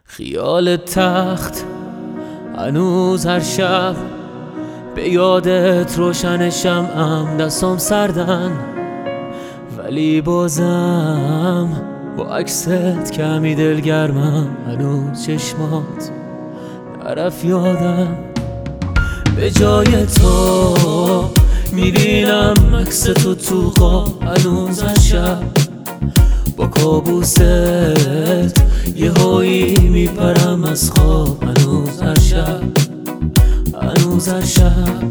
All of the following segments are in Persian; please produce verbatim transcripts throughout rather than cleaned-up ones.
خیال تخت هنوز هر شب به یادت روشن شمعم، دستام سردن ولی بازم با عکست کمی دلگرمم. هنوز چشمات طرف یادم، به جای تو میبینم عکس تو تو خواب. هنوز هر شب با کابوست یه هایی میپرم از خواب. هنوز هر شب هنوز هر شب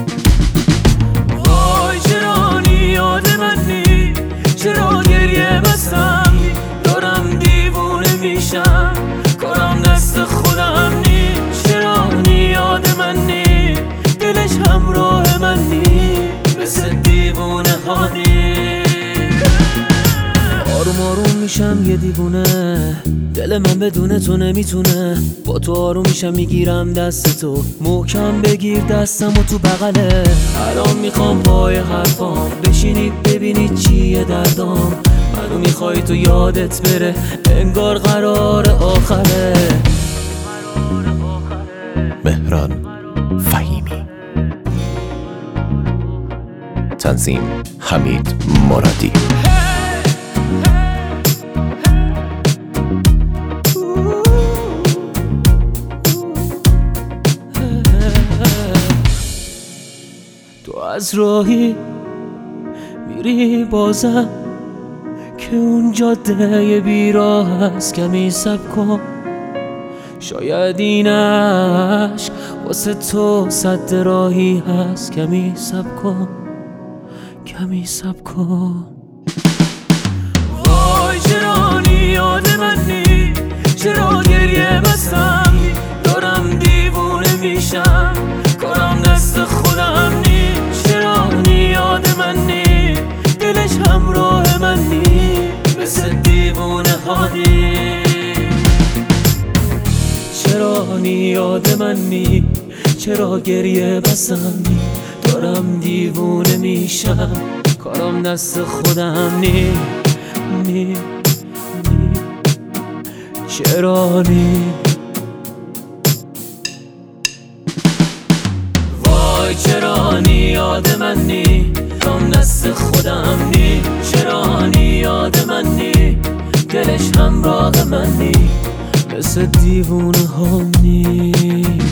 وای چرا یاد منی، چرا گریه بستم، دارم دیوونه میشم، کارم دست خودم نی. چرا یاد منی، دلش همراه منی، مثل دیوونه هانی. آروم آروم میشم یه دیوونه، دل من بدون تو نمیتونه. با تو آروم میشم میگیرم دست تو، محکم بگیر دستم و تو بغله. الان میخوام پای حرفام بشینی ببینی چیه دردام. منو میخوای تو یادت بره، انگار قرار آخره. مهران فهیمی، تنظیم حمید مرادی. تو از راهی میری بازم که اون جاده بیراه هست، کمی صبر کن. شاید این عشق واسه تو صد راهی هست، کمی صبر کن، کمی صبر کن. وای چرا یاد منی، چرا گریه بستم، دارم دیوونه میشم، کارم دست خودم نی. چرا یاد منی، دلش همراه منی، مثل دیوونه هانی. چرا یاد منی، چرا گریه بستم، دارم دیوونه میشم، کارم دست خودم نی نی نی. چرا نی وای چرا یاد منی، کارم دست خودم نی. چرا یاد منی، دلش همراه منی، مثل دیوونه هانی.